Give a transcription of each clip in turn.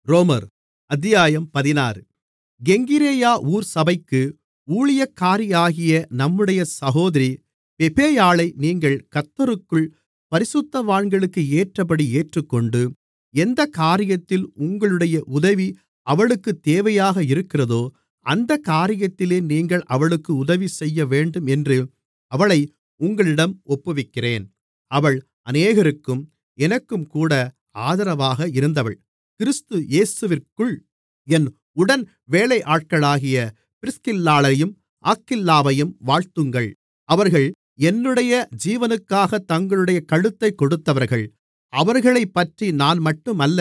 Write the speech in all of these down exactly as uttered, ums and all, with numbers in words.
ரோமர் அத்தியாயம் பதினாறு. கெங்கிரேயா ஊர் சபைக்கு ஊழியக்காரியாகிய நம்முடைய சகோதரி பெபேயாளை நீங்கள் கர்த்தருக்குள் பரிசுத்தவான்களுக்கு ஏற்றபடி ஏற்றுக்கொண்டு, எந்தக் காரியத்தில் உங்களுடைய உதவி அவளுக்குத் தேவையாக இருக்கிறதோ, அந்தக் காரியத்திலே நீங்கள் அவளுக்கு உதவி செய்யவேண்டும் என்று அவளை உங்களிடம் ஒப்புவிக்கிறேன். அவள் அநேகருக்கும் எனக்கும்கூட ஆதரவாக இருந்தவள். கிறிஸ்து இயேசுவிற்குள் என் உடன் வேலையாட்களாகிய பிரிஸ்கில்லாளையும் ஆக்கில்லாவையும் வாழ்த்துங்கள். அவர்கள் என்னுடைய ஜீவனுக்காகத் தங்களுடைய கழுத்தைக் கொடுத்தவர்கள். அவர்களைப்பற்றி நான் மட்டுமல்ல,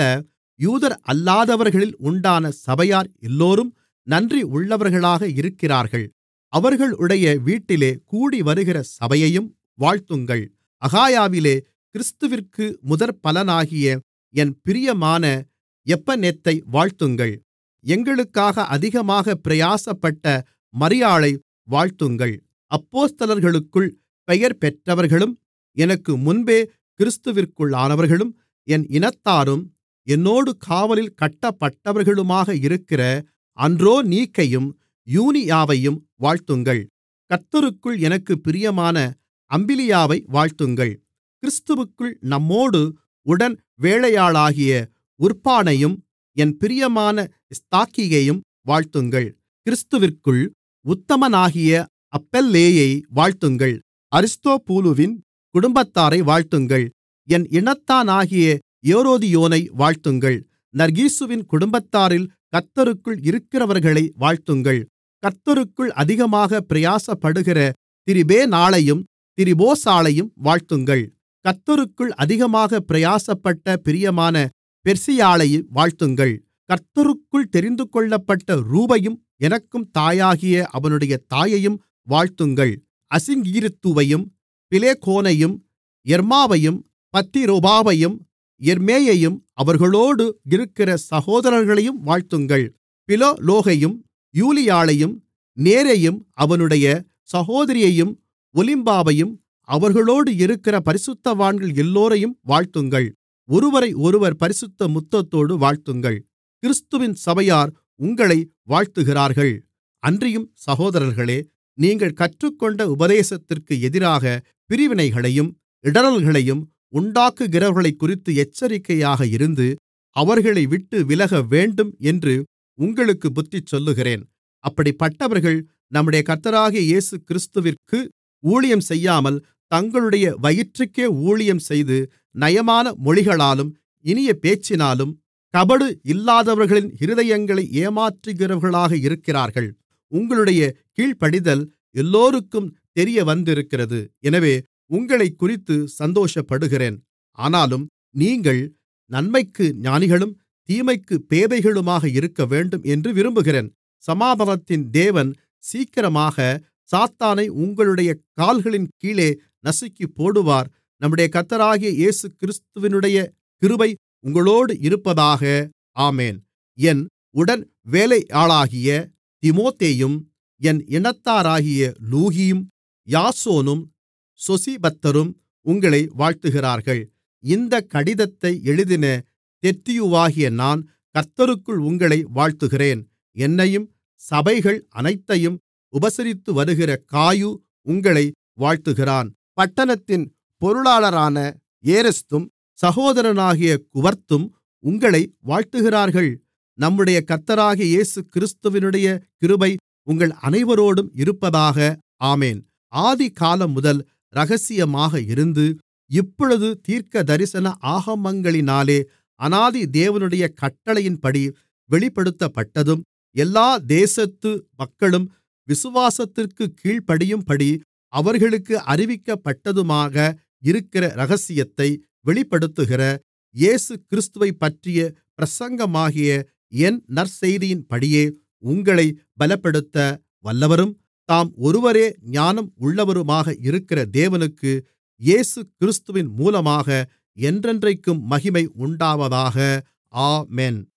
யூதரல்லாதவர்களில் உண்டான சபையார் எல்லோரும் நன்றி உள்ளவர்களாக இருக்கிறார்கள். அவர்களுடைய வீட்டிலே கூடிவருகிற சபையையும் வாழ்த்துங்கள். அகாயாவிலே கிறிஸ்துவிற்கு முதற்பலனாகிய என் பிரியமான எப்பனெத்தை வாழ்த்துங்கள். எங்களுக்காக அதிகமாகப் பிரயாசப்பட்ட மரியாளை வாழ்த்துங்கள். அப்போஸ்தலர்களுக்குள் பெயர் பெற்றவர்களும் எனக்கு முன்பே கிறிஸ்துவிற்குள்ளானவர்களும் என் இனத்தாரும் என்னோடு காவலில் கட்டப்பட்டவர்களுமாக இருக்கிற அன்றோனீக்கையும் யூனியாவையும் வாழ்த்துங்கள். கர்த்தருக்குள் எனக்குப் பிரியமான அம்பிலியாவை வாழ்த்துங்கள். கிறிஸ்துவுக்குள் நம்மோடு உடன் வேலையாளாகிய உர்பானையும் என் பிரியமான ஸ்தாக்கியையும் வாழ்த்துங்கள். கிறிஸ்துவிற்குள் உத்தமனாகிய அப்பெல்லேயை வாழ்த்துங்கள். அரிஸ்தொபூலுவின் குடும்பத்தாரை வாழ்த்துங்கள். என் இனத்தானாகிய ஏரோதியோனை வாழ்த்துங்கள். நர்கீசுவின் குடும்பத்தாரில் கர்த்தருக்குள் இருக்கிறவர்களை வாழ்த்துங்கள். கர்த்தருக்குள் அதிகமாகப் பிரயாசப்படுகிற திரிபேனாளையும் திரிபோசாளையும் வாழ்த்துங்கள். கர்த்தருக்குள் அதிகமாகப் பிரயாசப்பட்ட பிரியமான பெர்சியாளை வாழ்த்துங்கள். கர்த்தருக்குள் தெரிந்துகொள்ளப்பட்ட ரூபையும் எனக்கும் தாயாகிய அவனுடைய தாயையும் வாழ்த்துங்கள். அசிங்கீருத்துவையும் பிலேகோனையும் எர்மாவையும் பத்திரோபாவையும் எர்மேயையும் அவர்களோடு இருக்கிற சகோதரர்களையும் வாழ்த்துங்கள். பிலோலோகையும் யூலியாளையும் நேரையும் அவனுடைய சகோதரியையும் ஒலிம்பாவையும் அவர்களோடு இருக்கிற பரிசுத்தவான்கள் எல்லோரையும் வாழ்த்துங்கள். ஒருவரையொருவர் பரிசுத்த முத்தத்தோடு வாழ்த்துங்கள். கிறிஸ்துவின் சபையார் உங்களை வாழ்த்துகிறார்கள். அன்றியும் சகோதரர்களே, நீங்கள் கற்றுக்கொண்ட உபதேசத்திற்கு எதிராக பிரிவினைகளையும் இடறல்களையும் உண்டாக்குகிறவர்களைக்குறித்து எச்சரிக்கையாக இருந்து, அவர்களை விட்டு விலகவேண்டும் என்று உங்களுக்குப் புத்தி சொல்லுகிறேன். அப்படிப்பட்டவர்கள் நம்முடைய கர்த்தராகிய இயேசு கிறிஸ்துவிற்கு ஊழியம் செய்யாமல் தங்களுடைய வயிற்றுக்கே ஊழியம் செய்து, நயமான மொழிகளாலும் இனிய பேச்சினாலும் கபடு இல்லாதவர்களின் இருதயங்களை ஏமாற்றுகிறவர்களாக இருக்கிறார்கள். உங்களுடைய கீழ்ப்படிதல் எல்லோருக்கும் தெரியவந்திருக்கிறது. எனவே உங்களைக்குறித்து சந்தோஷப்படுகிறேன். ஆனாலும் நீங்கள் நன்மைக்கு ஞானிகளும் தீமைக்கு பேதைகளுமாக இருக்கவேண்டும் என்று விரும்புகிறேன். சமாதானத்தின் தேவன் சீக்கிரமாக சாத்தானை உங்களுடைய கால்களின் கீழே நசுக்கிப் போடுவார். நம்முடைய கர்த்தராகிய இயேசு கிறிஸ்துவினுடைய கிருபை உங்களோடு இருப்பதாக. ஆமென். என் உடன் வேலையாளாகிய தீமோத்தேயும் என் இனத்தாராகிய லூகியும் யாசோனும் சொசிபத்தரும் உங்களை வாழ்த்துகிறார்கள். இந்தக் கடிதத்தை எழுதின தெர்தியுவாகிய நான் கர்த்தருக்குள் உங்களை வாழ்த்துகிறேன். என்னையும் சபைகள் அனைத்தையும் உபசரித்து வருகிற காயு உங்களை வாழ்த்துகிறான். பட்டணத்தின் பொருளாளரான ஏரஸ்தும் சகோதரனாகிய குவர்த்தும் உங்களை வாழ்த்துகிறார்கள். நம்முடைய கர்த்தராகிய இயேசு கிறிஸ்துவினுடைய கிருபை உங்கள் அனைவரோடும் இருப்பதாக. ஆமென். ஆதிகாலம் முதல் இரகசியமாக இருந்து, இப்பொழுது தீர்க்கதரிசன ஆகமங்களினாலே அநாதி தேவனுடைய கட்டளையின்படி வெளிப்படுத்தப்பட்டதும், எல்லா தேசத்து மக்களும் விசுவாசத்திற்குக் கீழ்ப்படியும்படி அவர்களுக்கு அறிவிக்கப்பட்டதுமாக இருக்கிற இரகசியத்தை வெளிப்படுத்துகிற இயேசு கிறிஸ்துவைப்பற்றிய பிரசங்கமாகிய என் நற்செய்தியின்படியே உங்களை பலப்படுத்த வல்லவரும் தாம் ஒருவரே ஞானம் உள்ளவருமாக இருக்கிற தேவனுக்கு இயேசு கிறிஸ்துவின் மூலமாக என்றென்றைக்கும் மகிமை உண்டாவதாக. ஆமென்.